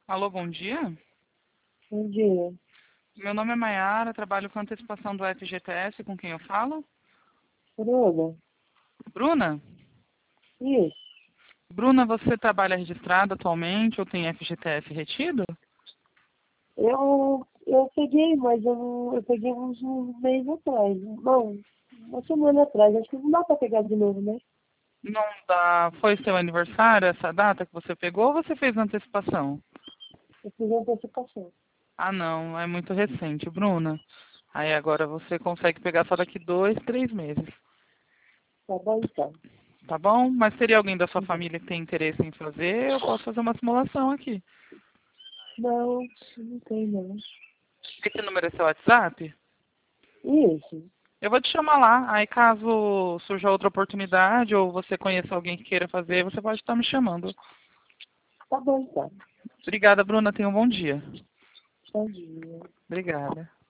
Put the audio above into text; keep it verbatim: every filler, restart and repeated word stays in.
Alô, bom dia. Bom dia. Meu nome é Maiara, trabalho com antecipação do F G T S, com quem eu falo? Bruna? Bruna? Isso. Bruna, você trabalha registrada atualmente ou tem F G T S retido? Eu, eu peguei, mas eu, não, eu peguei uns, uns meses atrás. Não, uma semana atrás. Acho que não dá pra pegar de novo, né? Não dá. Foi seu aniversário essa data que você pegou ou você fez antecipação? Eu fiz antecipação. Ah, não, é muito recente, Bruna. Aí agora você consegue pegar só daqui dois, três meses, Tá bom, então. tá bom? Mas teria alguém da sua Uhum. família que tem interesse em fazer? Eu posso fazer uma simulação aqui. Não, não tem, não. Esse número é seu WhatsApp? Isso. Eu vou te chamar lá. Aí caso surja outra oportunidade ou você conheça alguém que queira fazer, você pode estar me chamando. Tá bom, então. Obrigada, Bruna. Tenha um bom dia. Bom dia. Obrigada.